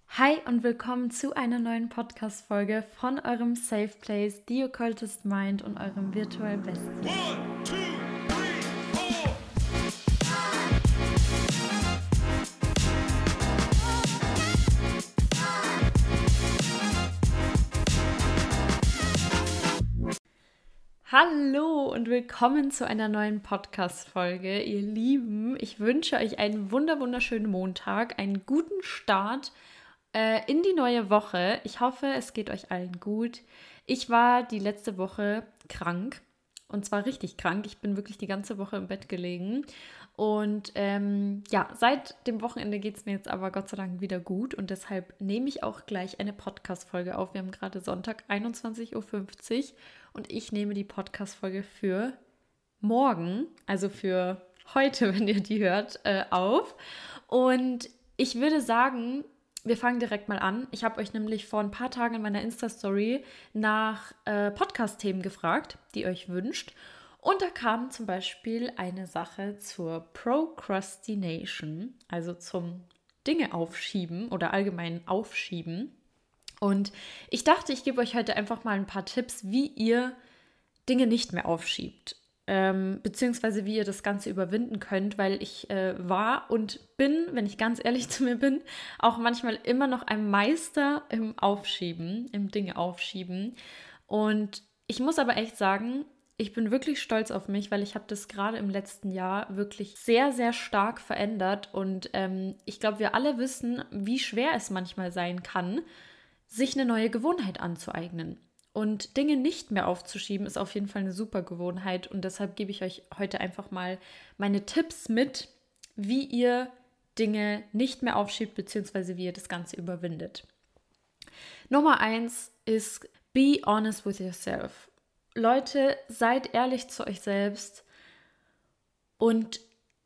Hi und willkommen zu einer neuen Podcast-Folge von eurem Safe Place, The Occultist Mind und eurem Virtual Bestie. 1, 2, 3, 4. Hallo und willkommen zu einer neuen Podcast-Folge, ihr Lieben. Ich wünsche euch einen wunderschönen Montag, einen guten Start in die neue Woche. Ich hoffe, es geht euch allen gut. Ich war die letzte Woche krank und zwar richtig krank. Ich bin wirklich die ganze Woche im Bett gelegen und seit dem Wochenende geht es mir jetzt aber Gott sei Dank wieder gut und deshalb nehme ich auch gleich eine Podcast-Folge auf. Wir haben gerade Sonntag, 21:50 Uhr und ich nehme die Podcast-Folge für morgen, also für heute, wenn ihr die hört, auf. Und ich würde sagen, wir fangen direkt mal an. Ich habe euch nämlich vor ein paar Tagen in meiner Insta-Story nach Podcast-Themen gefragt, die ihr euch wünscht. Und da kam zum Beispiel eine Sache zur Procrastination, also zum Dinge aufschieben oder allgemein aufschieben. Und ich dachte, ich gebe euch heute einfach mal ein paar Tipps, wie ihr Dinge nicht mehr aufschiebt. Beziehungsweise wie ihr das Ganze überwinden könnt, weil ich war und bin, wenn ich ganz ehrlich zu mir bin, auch manchmal immer noch ein Meister im Aufschieben, im Dinge aufschieben. Und ich muss aber echt sagen, ich bin wirklich stolz auf mich, weil ich habe das gerade im letzten Jahr wirklich sehr stark verändert. Und ich glaube, wir alle wissen, wie schwer es manchmal sein kann, sich eine neue Gewohnheit anzueignen. Und Dinge nicht mehr aufzuschieben, ist auf jeden Fall eine super Gewohnheit. Und deshalb gebe ich euch heute einfach mal meine Tipps mit, wie ihr Dinge nicht mehr aufschiebt, beziehungsweise wie ihr das Ganze überwindet. Nummer 1 ist, be honest with yourself. Leute, seid ehrlich zu euch selbst und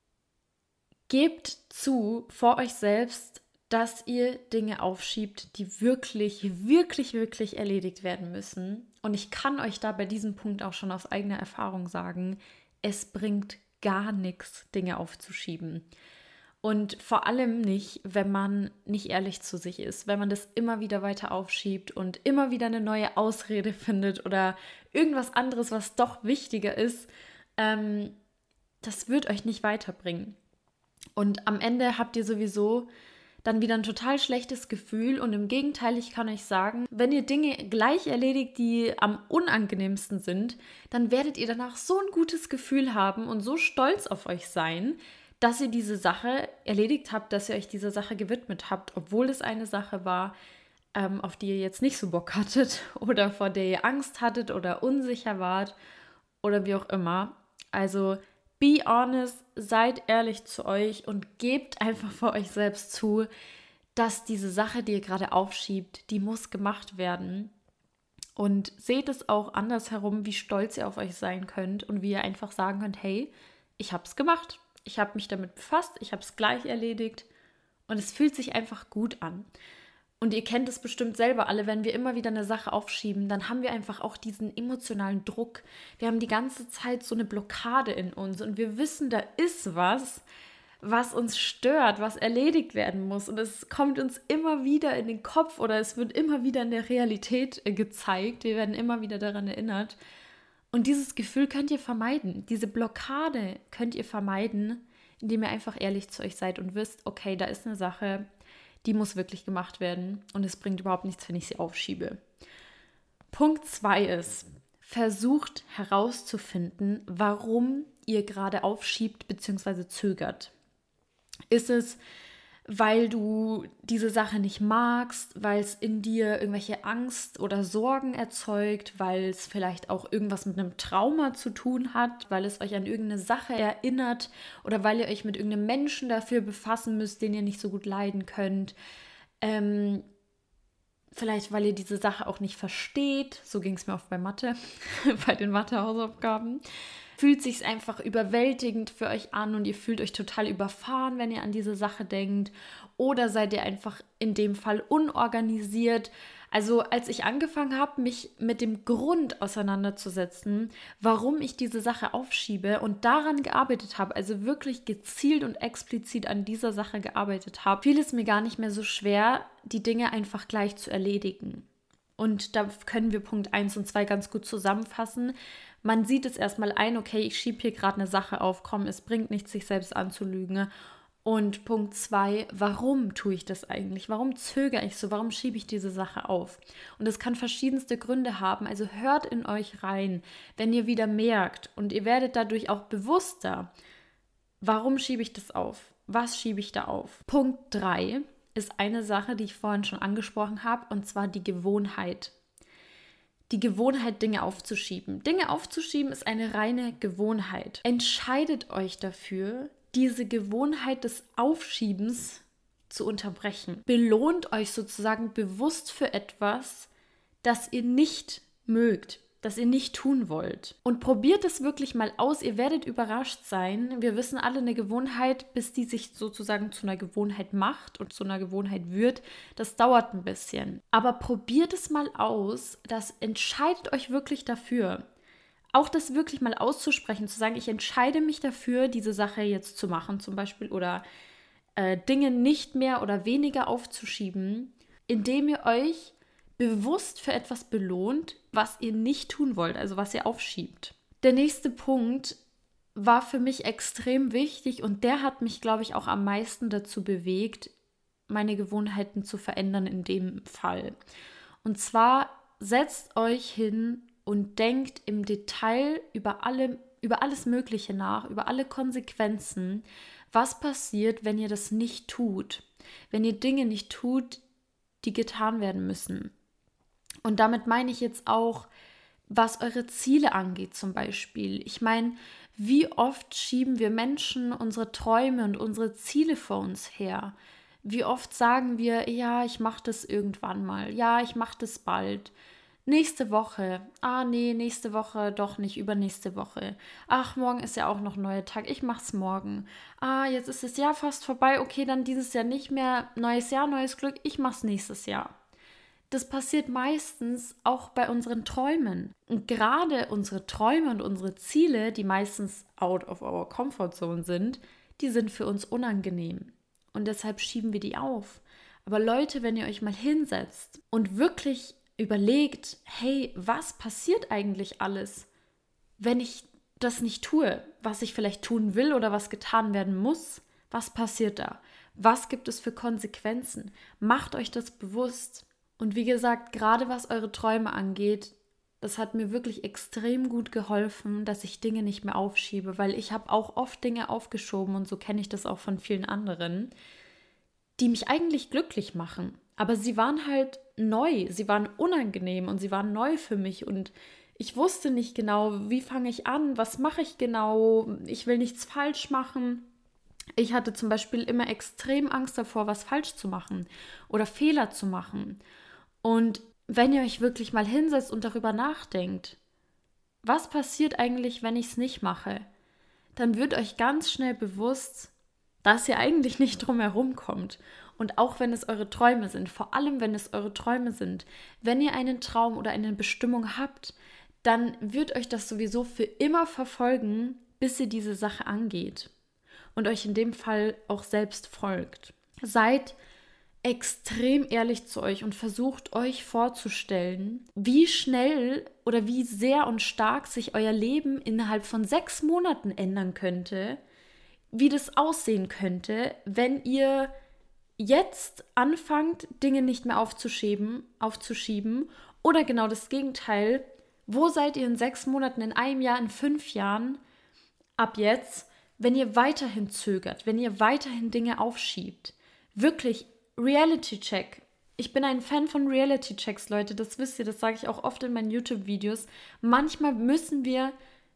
gebt zu vor euch selbst, dass ihr Dinge aufschiebt, die wirklich erledigt werden müssen. Und ich kann euch da bei diesem Punkt auch schon aus eigener Erfahrung sagen, es bringt gar nichts, Dinge aufzuschieben. Und vor allem nicht, wenn man nicht ehrlich zu sich ist, wenn man das immer wieder weiter aufschiebt und immer wieder eine neue Ausrede findet oder irgendwas anderes, was doch wichtiger ist, das wird euch nicht weiterbringen. Und am Ende habt ihr sowieso dann wieder ein total schlechtes Gefühl und im Gegenteil, ich kann euch sagen, wenn ihr Dinge gleich erledigt, die am unangenehmsten sind, dann werdet ihr danach so ein gutes Gefühl haben und so stolz auf euch sein, dass ihr diese Sache erledigt habt, dass ihr euch dieser Sache gewidmet habt, obwohl es eine Sache war, auf die ihr jetzt nicht so Bock hattet oder vor der ihr Angst hattet oder unsicher wart oder wie auch immer. Also be honest, seid ehrlich zu euch und gebt einfach vor euch selbst zu, dass diese Sache, die ihr gerade aufschiebt, die muss gemacht werden. Und seht es auch andersherum, wie stolz ihr auf euch sein könnt und wie ihr einfach sagen könnt, hey, ich habe es gemacht, ich habe mich damit befasst, ich habe es gleich erledigt und es fühlt sich einfach gut an. Und ihr kennt es bestimmt selber alle, wenn wir immer wieder eine Sache aufschieben, dann haben wir einfach auch diesen emotionalen Druck. Wir haben die ganze Zeit so eine Blockade in uns und wir wissen, da ist was uns stört, was erledigt werden muss. Und es kommt uns immer wieder in den Kopf oder es wird immer wieder in der Realität gezeigt. Wir werden immer wieder daran erinnert. Und dieses Gefühl könnt ihr vermeiden. Diese Blockade könnt ihr vermeiden, indem ihr einfach ehrlich zu euch seid und wisst, okay, da ist eine Sache, die muss wirklich gemacht werden und es bringt überhaupt nichts, wenn ich sie aufschiebe. Punkt 2 ist, versucht herauszufinden, warum ihr gerade aufschiebt bzw. zögert. Ist es, weil du diese Sache nicht magst, weil es in dir irgendwelche Angst oder Sorgen erzeugt, weil es vielleicht auch irgendwas mit einem Trauma zu tun hat, weil es euch an irgendeine Sache erinnert oder weil ihr euch mit irgendeinem Menschen dafür befassen müsst, den ihr nicht so gut leiden könnt. Vielleicht, weil ihr diese Sache auch nicht versteht. So ging es mir oft bei Mathe, bei den Mathe-Hausaufgaben. Fühlt sich einfach überwältigend für euch an und ihr fühlt euch total überfahren, wenn ihr an diese Sache denkt. oder seid ihr einfach in dem Fall unorganisiert? Also als ich angefangen habe, mich mit dem Grund auseinanderzusetzen, warum ich diese Sache aufschiebe und daran gearbeitet habe, also wirklich gezielt und explizit an dieser Sache gearbeitet habe, fiel es mir gar nicht mehr so schwer, die Dinge einfach gleich zu erledigen. Und da können wir Punkt 1 und 2 ganz gut zusammenfassen. Man sieht es erstmal ein, okay, ich schiebe hier gerade eine Sache auf, komm, es bringt nichts, sich selbst anzulügen. Und Punkt 2, warum tue ich das eigentlich? Warum zögere ich so? Warum schiebe ich diese Sache auf? Und es kann verschiedenste Gründe haben. Also hört in euch rein, wenn ihr wieder merkt und ihr werdet dadurch auch bewusster, warum schiebe ich das auf? Was schiebe ich da auf? Punkt 3 ist eine Sache, die ich vorhin schon angesprochen habe, und zwar die Gewohnheit. Die Gewohnheit, Dinge aufzuschieben. Dinge aufzuschieben ist eine reine Gewohnheit. Entscheidet euch dafür, diese Gewohnheit des Aufschiebens zu unterbrechen. Belohnt euch sozusagen bewusst für etwas, das ihr nicht mögt, das ihr nicht tun wollt. Und probiert es wirklich mal aus. Ihr werdet überrascht sein. Wir wissen alle, eine Gewohnheit, bis die sich sozusagen zu einer Gewohnheit macht und zu einer Gewohnheit wird, das dauert ein bisschen. Aber probiert es mal aus. Entscheidet euch wirklich dafür. Auch das wirklich mal auszusprechen, zu sagen, ich entscheide mich dafür, diese Sache jetzt zu machen zum Beispiel oder Dinge nicht mehr oder weniger aufzuschieben, indem ihr euch bewusst für etwas belohnt, was ihr nicht tun wollt, also was ihr aufschiebt. Der nächste Punkt war für mich extrem wichtig und der hat mich, glaube ich, auch am meisten dazu bewegt, meine Gewohnheiten zu verändern in dem Fall. Und zwar setzt euch hin und denkt im Detail über alles Mögliche nach, über alle Konsequenzen, was passiert, wenn ihr das nicht tut, wenn ihr Dinge nicht tut, die getan werden müssen. Und damit meine ich jetzt auch, was eure Ziele angeht zum Beispiel. Ich meine, wie oft schieben wir Menschen unsere Träume und unsere Ziele vor uns her? Wie oft sagen wir, ja, ich mache das irgendwann mal, ja, ich mache das bald. Nächste Woche. Ah, nee, nächste Woche doch nicht, übernächste Woche. Ach, morgen ist ja auch noch ein neuer Tag. Ich mach's morgen. Ah, jetzt ist das Jahr fast vorbei. Okay, dann dieses Jahr nicht mehr. Neues Jahr, neues Glück. Ich mach's nächstes Jahr. Das passiert meistens auch bei unseren Träumen. Und gerade unsere Träume und unsere Ziele, die meistens out of our comfort zone sind, die sind für uns unangenehm. Und deshalb schieben wir die auf. Aber Leute, wenn ihr euch mal hinsetzt und wirklich überlegt, hey, was passiert eigentlich alles, wenn ich das nicht tue, was ich vielleicht tun will oder was getan werden muss? Was passiert da? Was gibt es für Konsequenzen? Macht euch das bewusst. Und wie gesagt, gerade was eure Träume angeht, das hat mir wirklich extrem gut geholfen, dass ich Dinge nicht mehr aufschiebe, weil ich habe auch oft Dinge aufgeschoben und so kenne ich das auch von vielen anderen, die mich eigentlich glücklich machen. Aber sie waren halt neu, sie waren unangenehm und sie waren neu für mich und ich wusste nicht genau, wie fange ich an, was mache ich genau, ich will nichts falsch machen. Ich hatte zum Beispiel immer extrem Angst davor, was falsch zu machen oder Fehler zu machen. Und wenn ihr euch wirklich mal hinsetzt und darüber nachdenkt, was passiert eigentlich, wenn ich es nicht mache, dann wird euch ganz schnell bewusst, dass ihr eigentlich nicht drum herum kommt. Und auch wenn es eure Träume sind, vor allem wenn es eure Träume sind, wenn ihr einen Traum oder eine Bestimmung habt, dann wird euch das sowieso für immer verfolgen, bis ihr diese Sache angeht und euch in dem Fall auch selbst folgt. Seid extrem ehrlich zu euch und versucht euch vorzustellen, wie schnell oder wie sehr und stark sich euer Leben innerhalb von 6 Monaten ändern könnte, wie das aussehen könnte, wenn ihr jetzt anfangt, Dinge nicht mehr aufzuschieben oder genau das Gegenteil. Wo seid ihr in 6 Monaten, in einem Jahr, in 5 Jahren ab jetzt, wenn ihr weiterhin zögert, wenn ihr weiterhin Dinge aufschiebt? Wirklich, Reality-Check. Ich bin ein Fan von Reality-Checks, Leute, das wisst ihr, das sage ich auch oft in meinen YouTube-Videos. Manchmal müssen wir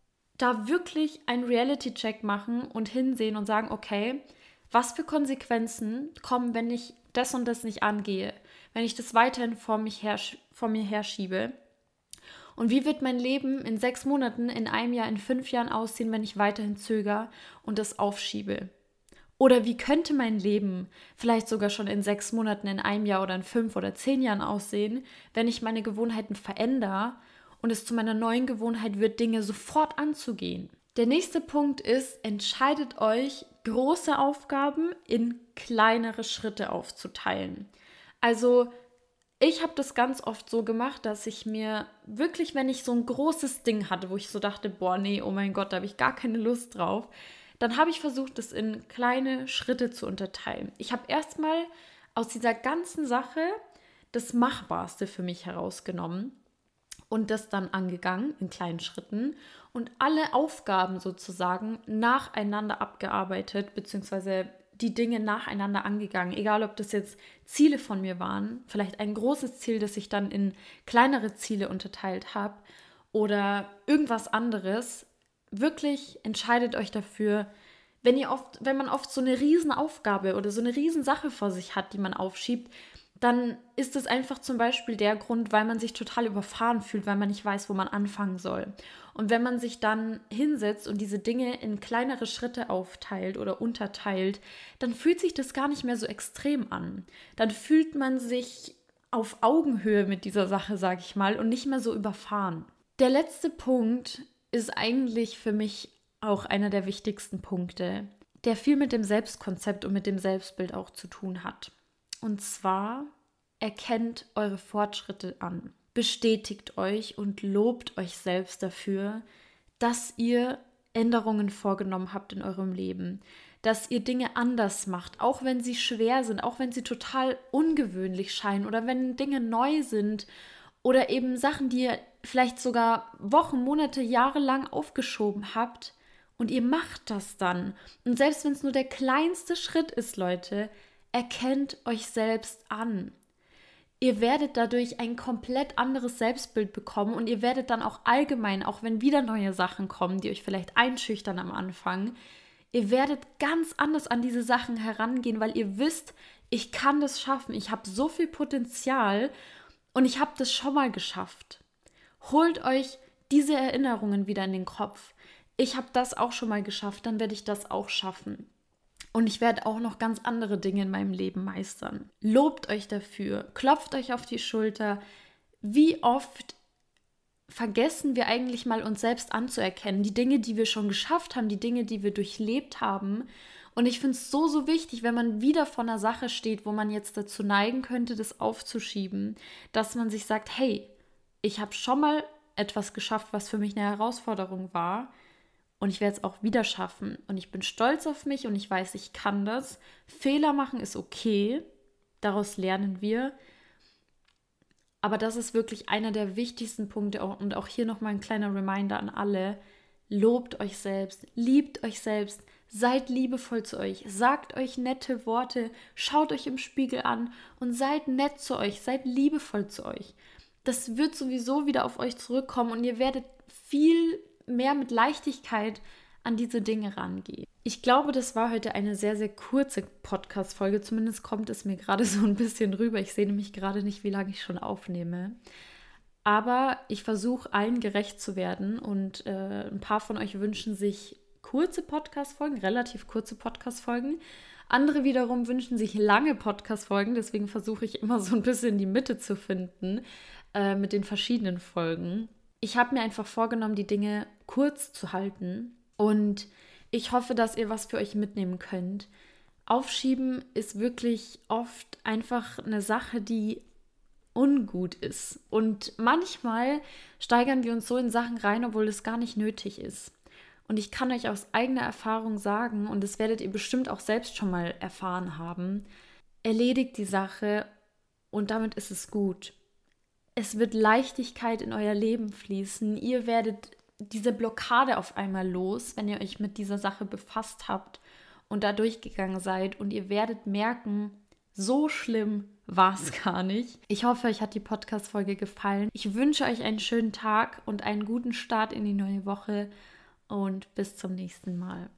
da wirklich einen Reality-Check machen und hinsehen und sagen, okay, was für Konsequenzen kommen, wenn ich das und das nicht angehe, wenn ich das weiterhin vor mir herschiebe? Und wie wird mein Leben in 6 Monaten, in einem Jahr, in 5 Jahren aussehen, wenn ich weiterhin zögere und das aufschiebe? Oder wie könnte mein Leben vielleicht sogar schon in 6 Monaten, in einem Jahr oder in 5 oder 10 Jahren aussehen, wenn ich meine Gewohnheiten verändere und es zu meiner neuen Gewohnheit wird, Dinge sofort anzugehen. Der nächste Punkt ist, entscheidet euch, große Aufgaben in kleinere Schritte aufzuteilen. Also ich habe das ganz oft so gemacht, dass ich mir wirklich, wenn ich so ein großes Ding hatte, wo ich so dachte, boah, nee, oh mein Gott, da habe ich gar keine Lust drauf, dann habe ich versucht, das in kleine Schritte zu unterteilen. Ich habe erstmal aus dieser ganzen Sache das Machbarste für mich herausgenommen und das dann angegangen in kleinen Schritten und alle Aufgaben sozusagen nacheinander abgearbeitet, beziehungsweise die Dinge nacheinander angegangen, egal ob das jetzt Ziele von mir waren, vielleicht ein großes Ziel, das ich dann in kleinere Ziele unterteilt habe oder irgendwas anderes. Wirklich entscheidet euch dafür, wenn man oft so eine Riesenaufgabe oder so eine Riesensache vor sich hat, die man aufschiebt, dann ist es einfach zum Beispiel der Grund, weil man sich total überfahren fühlt, weil man nicht weiß, wo man anfangen soll. Und wenn man sich dann hinsetzt und diese Dinge in kleinere Schritte aufteilt oder unterteilt, dann fühlt sich das gar nicht mehr so extrem an. Dann fühlt man sich auf Augenhöhe mit dieser Sache, sage ich mal, und nicht mehr so überfahren. Der letzte Punkt ist eigentlich für mich auch einer der wichtigsten Punkte, der viel mit dem Selbstkonzept und mit dem Selbstbild auch zu tun hat. Und zwar erkennt eure Fortschritte an, bestätigt euch und lobt euch selbst dafür, dass ihr Änderungen vorgenommen habt in eurem Leben, dass ihr Dinge anders macht, auch wenn sie schwer sind, auch wenn sie total ungewöhnlich scheinen oder wenn Dinge neu sind oder eben Sachen, die ihr vielleicht sogar Wochen, Monate, Jahre lang aufgeschoben habt und ihr macht das dann. Und selbst wenn es nur der kleinste Schritt ist, Leute, erkennt euch selbst an. Ihr werdet dadurch ein komplett anderes Selbstbild bekommen und ihr werdet dann auch allgemein, auch wenn wieder neue Sachen kommen, die euch vielleicht einschüchtern am Anfang, ihr werdet ganz anders an diese Sachen herangehen, weil ihr wisst, ich kann das schaffen, ich habe so viel Potenzial und ich habe das schon mal geschafft. Holt euch diese Erinnerungen wieder in den Kopf. Ich habe das auch schon mal geschafft, dann werde ich das auch schaffen. Und ich werde auch noch ganz andere Dinge in meinem Leben meistern. Lobt euch dafür, klopft euch auf die Schulter. Wie oft vergessen wir eigentlich mal, uns selbst anzuerkennen? Die Dinge, die wir schon geschafft haben, die Dinge, die wir durchlebt haben. Und ich finde es so, so wichtig, wenn man wieder vor einer Sache steht, wo man jetzt dazu neigen könnte, das aufzuschieben, dass man sich sagt, hey, ich habe schon mal etwas geschafft, was für mich eine Herausforderung war. Und ich werde es auch wieder schaffen. Und ich bin stolz auf mich und ich weiß, ich kann das. Fehler machen ist okay. Daraus lernen wir. Aber das ist wirklich einer der wichtigsten Punkte. Und auch hier nochmal ein kleiner Reminder an alle. Lobt euch selbst. Liebt euch selbst. Seid liebevoll zu euch. Sagt euch nette Worte. Schaut euch im Spiegel an. Und seid nett zu euch. Seid liebevoll zu euch. Das wird sowieso wieder auf euch zurückkommen. Und ihr werdet viel mehr mit Leichtigkeit an diese Dinge rangehen. Ich glaube, das war heute eine sehr, sehr kurze Podcast-Folge. Zumindest kommt es mir gerade so ein bisschen rüber. Ich sehe nämlich gerade nicht, wie lange ich schon aufnehme. Aber ich versuche, allen gerecht zu werden. Und ein paar von euch wünschen sich kurze Podcast-Folgen, relativ kurze Podcast-Folgen. Andere wiederum wünschen sich lange Podcast-Folgen. Deswegen versuche ich immer so ein bisschen die Mitte zu finden mit den verschiedenen Folgen. Ich habe mir einfach vorgenommen, die Dinge kurz zu halten und ich hoffe, dass ihr was für euch mitnehmen könnt. Aufschieben ist wirklich oft einfach eine Sache, die ungut ist und manchmal steigern wir uns so in Sachen rein, obwohl es gar nicht nötig ist. Und ich kann euch aus eigener Erfahrung sagen, und das werdet ihr bestimmt auch selbst schon mal erfahren haben, erledigt die Sache und damit ist es gut. Es wird Leichtigkeit in euer Leben fließen. Ihr werdet diese Blockade auf einmal los, wenn ihr euch mit dieser Sache befasst habt und da durchgegangen seid. Und ihr werdet merken, so schlimm war es gar nicht. Ich hoffe, euch hat die Podcast-Folge gefallen. Ich wünsche euch einen schönen Tag und einen guten Start in die neue Woche. Und bis zum nächsten Mal.